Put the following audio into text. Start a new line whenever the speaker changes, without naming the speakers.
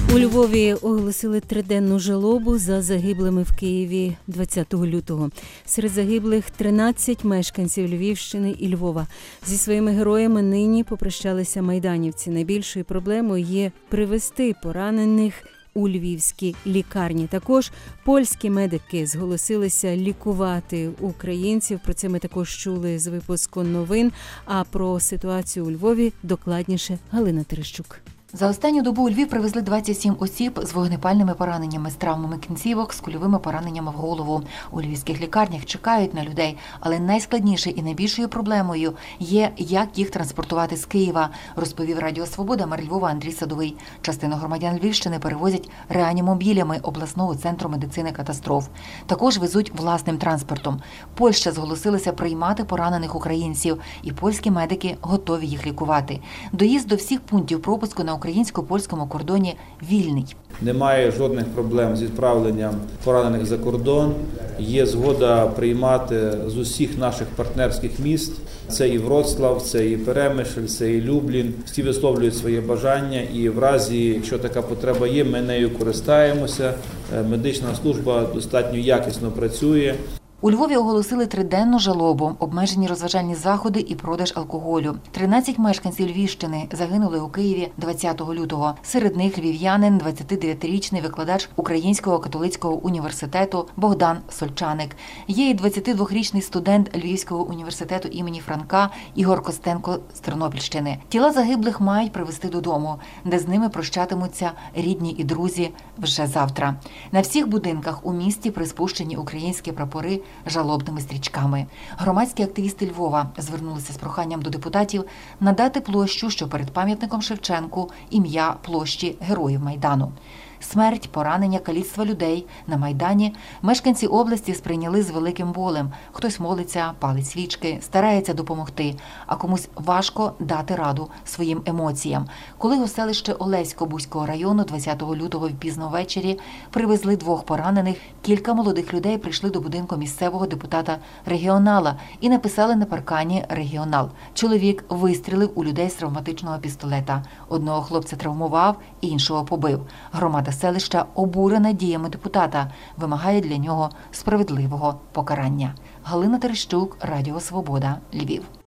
У Львові оголосили триденну жалобу за загиблими в Києві 20 лютого. Серед загиблих 13 мешканців Львівщини і Львова. Зі своїми героями нині попрощалися майданівці. Найбільшою проблемою є привезти поранених у львівські лікарні. Також польські медики зголосилися лікувати українців. Про це ми також чули з випуску новин. А про ситуацію у Львові докладніше Галина Терещук.
За останню добу у Львів привезли 27 осіб з вогнепальними пораненнями, з травмами кінцівок, з кульовими пораненнями в голову. У львівських лікарнях чекають на людей, але найскладнішою і найбільшою проблемою є, як їх транспортувати з Києва, розповів Радіо Свобода мер Львова Андрій Садовий. Частину громадян Львівщини перевозять реанімобілями обласного центру медицини катастроф. Також везуть власним транспортом. Польща зголосилася приймати поранених українців, і польські медики готові їх лікувати. Доїзд до всіх пунктів пропуску на українсько-польському кордоні вільний.
Немає жодних проблем з відправленням поранених за кордон. Є згода приймати з усіх наших партнерських міст. Це і Вроцлав, це і Перемишль, це і Люблін. Всі висловлюють своє бажання і в разі, якщо така потреба є, ми нею користаємося. Медична служба достатньо якісно працює.
У Львові оголосили триденну жалобу, обмежені розважальні заходи і продаж алкоголю. 13 мешканців Львівщини загинули у Києві 20 лютого. Серед них львів'янин, 29-річний викладач Українського католицького університету Богдан Сольчаник. Є і 22-річний студент Львівського університету імені Франка Ігор Костенко з Тернопільщини. Тіла загиблих мають привезти додому, де з ними прощатимуться рідні і друзі вже завтра. На всіх будинках у місті приспущені українські прапори жалобними стрічками. Громадські активісти Львова звернулися з проханням до депутатів надати площу, що перед пам'ятником Шевченку, ім'я площі Героїв Майдану. Смерть, поранення, каліцтва людей на Майдані мешканці області сприйняли з великим болем. Хтось молиться, палить свічки, старається допомогти, а комусь важко дати раду своїм емоціям. Коли у селище Олесько Буського району 20 лютого пізно ввечері привезли 2 поранених, кілька молодих людей прийшли до будинку місцевого депутата-регіонала і написали на паркані «Регіонал». Чоловік вистрілив у людей з травматичного пістолета. Одного хлопця травмував, іншого побив. Громада селища обурена діями депутата, вимагає для нього справедливого покарання. Галина Терещук, Радіо Свобода, Львів.